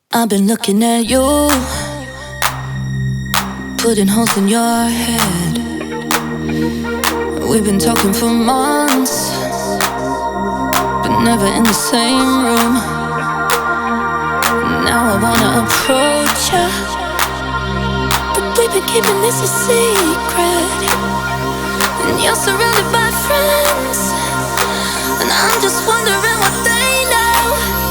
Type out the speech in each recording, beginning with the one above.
I've been looking at you, putting holes in your head. We've been talking for months, but never in the same room. Now I wanna approach ya, but we've been keeping this a secret. And you're surrounded by friends, and I'm just wondering what they know.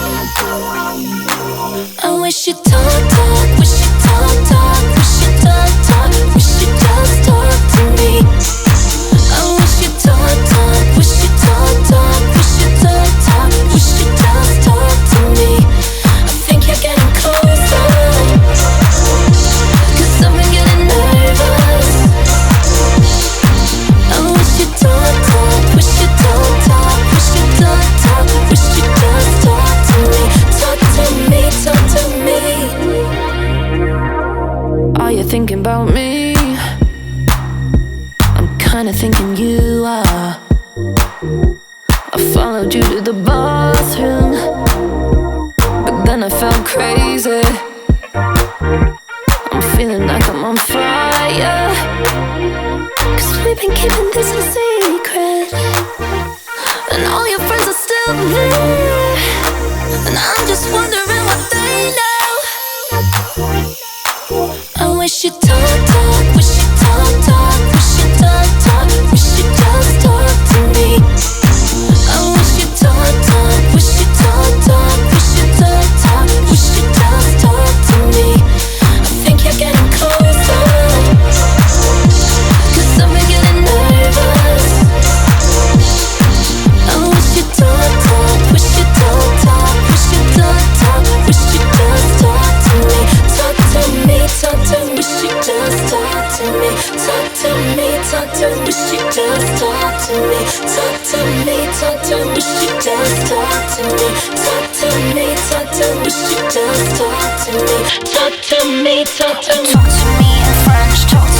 I wish you'd talk, wish you'd talk, wish you'd talk, wish you'd just talk to me. I wish you'd talk, wish you'd talk, wish you'd talk, wish you'd just talk to me. I think you're getting closer, 'cause I've been getting nervous. I wish you'd talk, wish you'd talk, wish you'd talk, wish you'd just talk to me. Talk to me, talk to me. Are you thinking about me? I'm kinda thinking you are. I followed you to the bathroom, but then I felt crazy. I'm feeling like I'm on fire, 'cause we've been keeping this a secret, and all your friends are still there, and I'm just wondering what they know. I wish you'd talk, wish you'd talk, wish you'd talk, wish you'd just talk to me. I wish you'd talk, wish you'd talk, wish you'd talk, wish you'd just talk to me. I think you're getting closer, 'cause I've been getting nervous. I wish you'd talk, wish you'd talk, wish you'd talk, wish you'd just talk to me. Talk to me, talk to me, wish you'd just talk to me. Talk to me, talk to me, wish you'd just talk to me. Talk to me, talk to me, wish you'd just talk to me. Talk to me, talk to me, wish you'd just talk to me. Talk to me, talk to me. Talk to me in French, talk to